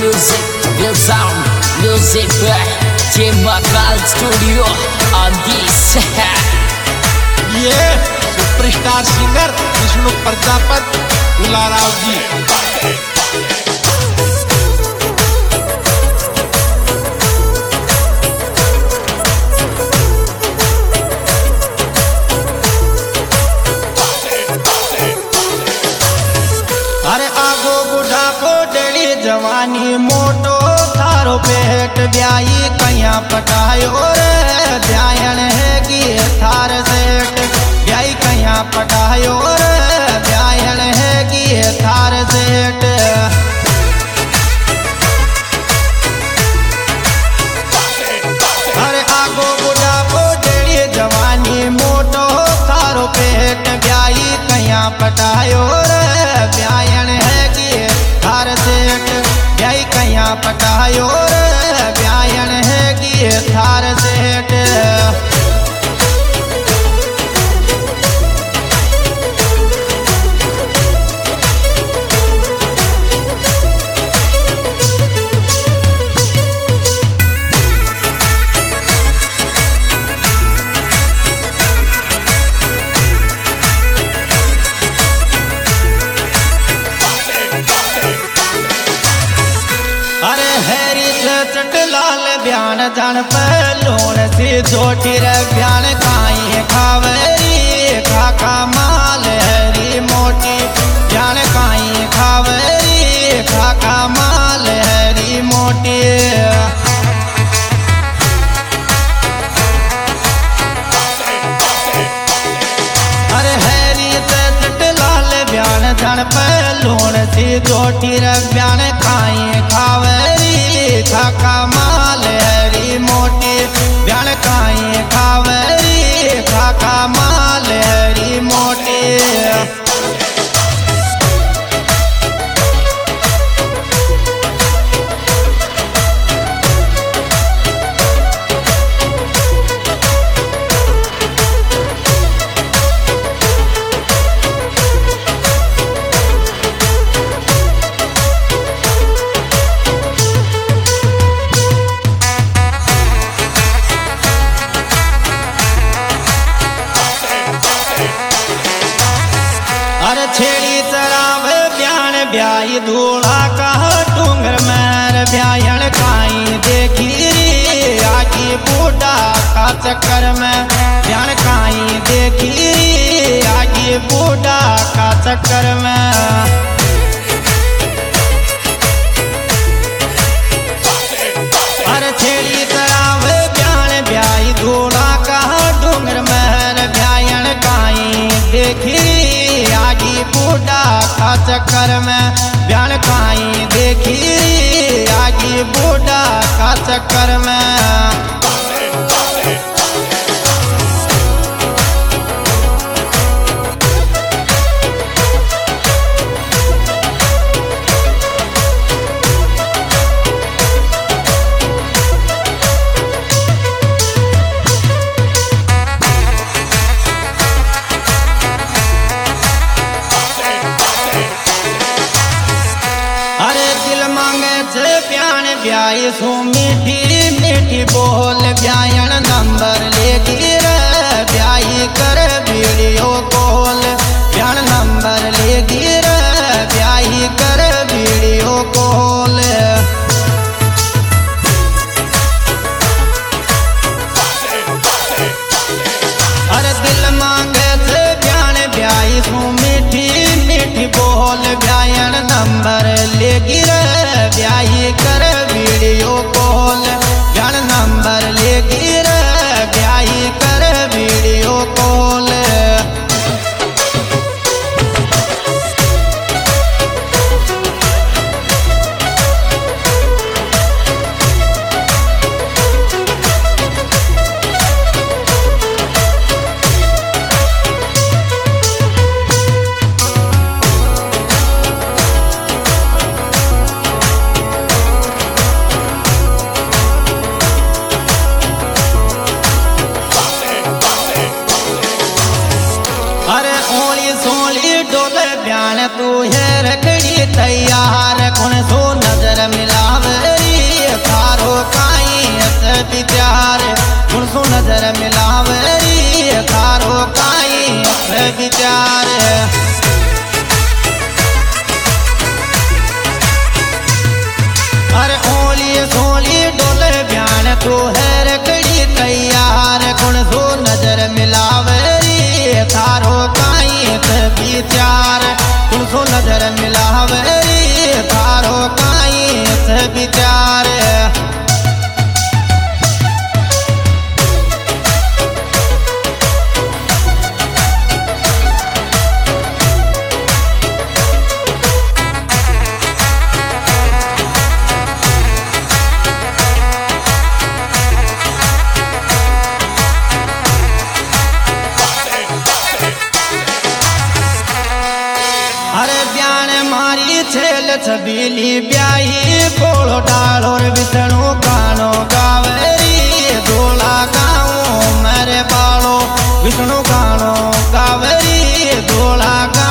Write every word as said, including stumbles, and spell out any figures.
music, real sound, music by J Makal Studio on this. ये superstar singer Vishnu Prajapat Dularao ji. अरे आगो बुढ़ा को डेली जवानी मोटो थारो पेट ब्याई कया पटायो रे ब्यायन है कि थार सेठ ब्याई कया पटायो रे ब्यायन है कि थार सेठ। अरे आगो बुढ़ा को डेली जवानी मोटो थारो पेट ब्याई कया पटायो रे ब्यायन है कि थार सेठ ब्याई कया पटायो रे ब्यायन है कि थार सेठ। अरे हैरी चट लाल ब्यान जन पलोन सी छोटी रे ब्यान खाई खावरी खाखा माल हरी मोटी ब्यान खाई खावरी खाखा माल हरी मोटी। अरे हैरी चट लाल ब्यान जन पलोन सी छोटी रे ब्यान खाई खावरी खाखा माल हरी मोटी ब्यान खाई खावरी खाखा माल हरी मोटी। अरे छेड़ी चरावे ब्यान ब्याई धूला कहा डूंगर में ब्यायन काई देखी आकी बूढ़ा का चक्कर में ब्यान काई देखी आकी बूढ़ा का चक्कर में। अरे छेड़ी चरावे ब्यान ब्याई धूला कहा डूंगर में ब्यायन काई देखी आगी बूढ़ा का चक्कर में ब्यान खाई देखी आगी बूढ़ा का चक्कर में। अरे दिल मांगे छे ब्यान ब्याई सो मीठी मीठी बोल ब्यायन नंबर लेगी रे ब्याई कर वीडियो कॉल ब्यान नंबर लेगी रे ब्याई कर वीडियो कॉल। अरे दिल मांगे छे ब्यान ब्याई सो मीठी मीठी बोल ब्यायन नंबर लेगी रे ब्याई कर वीडियो कॉल ब्यान नंबर लेगी रे ब्याई कर वीडियो कॉल। तू है रखड़ी तैयार कुण सो नजर मिलावरी थारो काई हस विचार कुण सो नजर मिलावरी थारो काई हस विचार अरे ओली सोली डोले ब्यान तो है रकड़ी तैयार कुण सो नजर मिलावरी थारो काई हस विचार कुण सो नजर मिलावरी थारो काई हस विचार अरे ब्यान मारी छेल छबीली ब्याही बोलो डालो रे विष्णु गानो गावरी दोला गाओ मेरे बालो विष्णु गानो गावरी दोला।